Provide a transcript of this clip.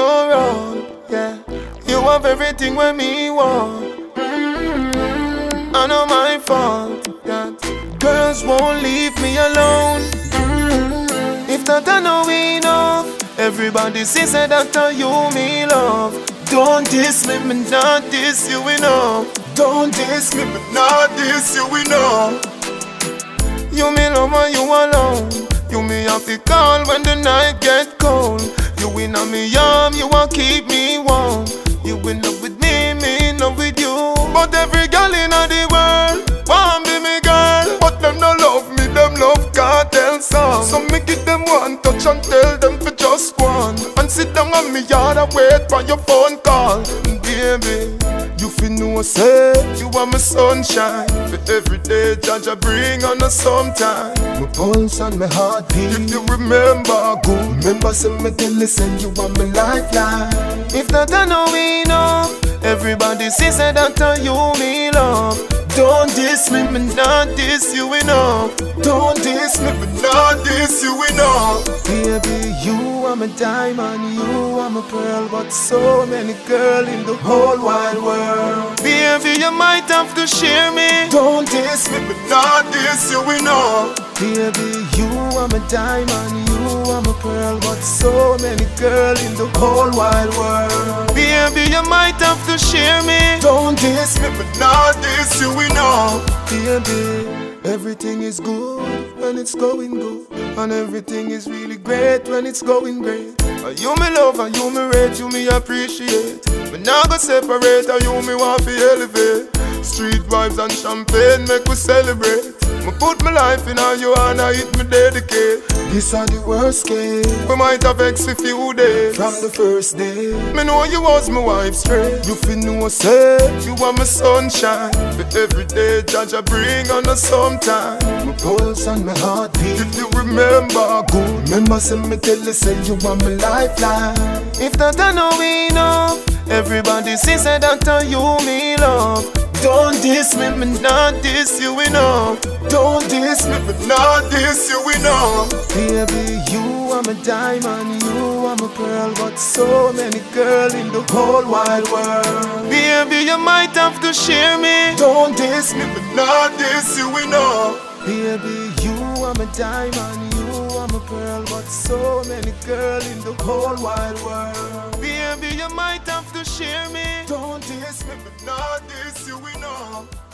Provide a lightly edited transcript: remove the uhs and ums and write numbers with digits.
go wrong. Yeah, you have everything when me want. I know my fault that girls won't leave me alone. If that I know enough, everybody says that you me love. Don't diss me, but not diss you enough. Don't diss me, but not diss you enough. You me love and you alone. You me have to call when the night get cold. You in on me arm, you won't keep me warm. You in love with me in love with you. But every girl in the world want be me girl. But them no love me, them love cartel song. So me give them one touch and tell them for just one. And sit down on me yard and wait for your phone call. Baby, you feel no say you are my sunshine. For every day Jaja bring on us sometime. My pulse and my heartbeat. If you remember, good. Remember say me tell listen, you are my lifeline. If that I know enough, everybody says that you me love. Don't diss me, but not diss you enough. Don't diss me, but not diss you enough. Baby, you are my diamond, you are my pearl, but so many girls in the whole wide world. Baby, you might have to share me. Don't diss me, but not diss you enough. Baby, you are my diamond, you are my pearl, but so many girls in the whole wide world. Baby, you might have to share me. Don't diss me, but not diss you enough. Baby, everything is good when it's going good, and everything is really great when it's going great. You me love and you me rate, you me appreciate. But now go separate and you me want to elevate. Street vibes and champagne make we celebrate. Me put my life in all you and I it me dedicate. This are the worst case. We might have vex a few days. From the first day, me know you was my wife straight. You feel no say you are my sunshine. But every day Jaja bring on us sometime. My pulse and my heartbeat. If you remember, good. Remember say me tell you say you are my lifeline. If that I know enough, everybody says that you me love. Don't diss me, but not diss you enough. Don't diss me, but not diss you enough. Baby, you are my diamond, you are my pearl, but so many girls in the whole wide world. Baby, you might have to share me. Don't diss me, but not diss you enough. Baby, you are my diamond, you are my pearl, but so many girls in the whole wide world. Baby, you might have to share me. Don't diss me, but not diss you enough.